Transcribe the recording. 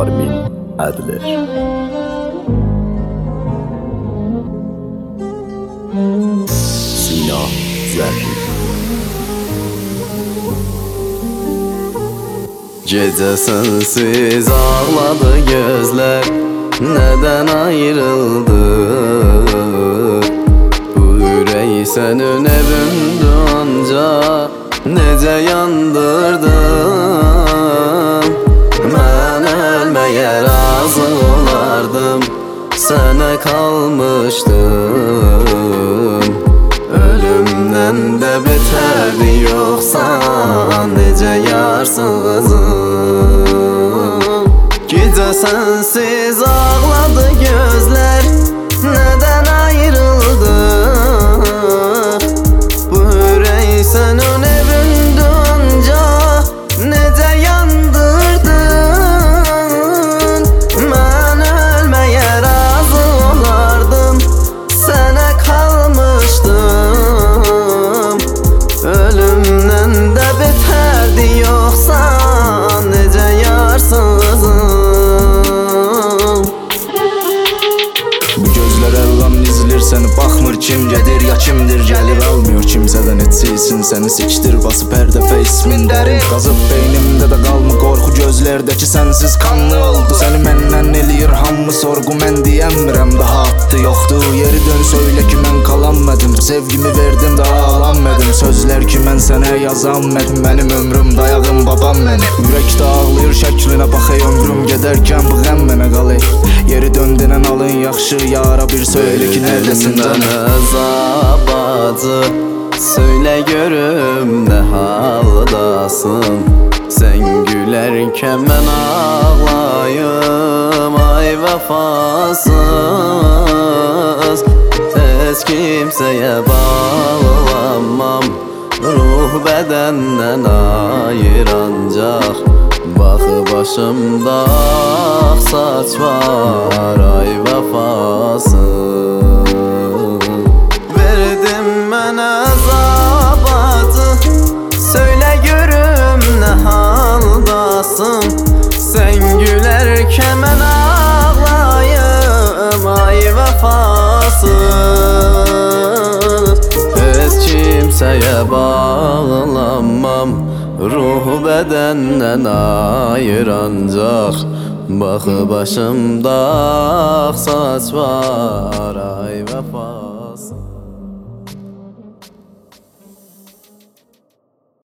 Armin Adler. Sina Zerrin. Gece sensiz ağladı gözler, neden ayrıldı? Bu yüreği senin evinde anca nece yandırdın? Ben ölmeye razı olardım, sana kalmıştım. Ölümden de beterdi yoksa nece yarsızım. Gece sensiz ağladı gözler, neden ayrıldı? Bu yüreği senin evinde anca nece yandırdın? Ben ölmeye razı olardım, sana kalmıştım. Ölümden de beterdi yoksa nece yarsızım. Bu gözler Allah'ım izler seni, baxmır kim gedir ya kimdir gelir, almıyor kimseden etsin seni, siktir basıp her dəfə ismin dərin. Qazıb beynimdə də qalmı qorxu, gözlərdəki sənsiz kanlı oldu. Səni məndən eləyir hamı sorğu, mən deyəmirəm daha attı yoxdur. Yeri dön söylə ki mən qalanmadım, sevgimi verdim daha alanmadım. Sözlər ki mən sənə yazanmadım, mənim ömrüm dayağım babam mənim. Ürəkdə ağlayır şəklinə bax ey ömrüm gedərkən bu qəm mənə qalır. Yeri dön denən alın yaxşı yara, bir söylə ki neredesin canım? Azabacı, söyle görüm ne haldasın? Sen gülerken ben ağlayım, ay vefasız. Hiç kimseye bağlanmam, ruh bedenden ayır ancak. Bak başımda saç var, ay vefasız. Verdim ben azabatı, söyle görüm ne haldasın? Sen gülerken ben ağlayım, ay vefasız. Hiç kimseye bağlanmam, ruh bedenden ayır ancak. Bak başımda saç var, ay vefa.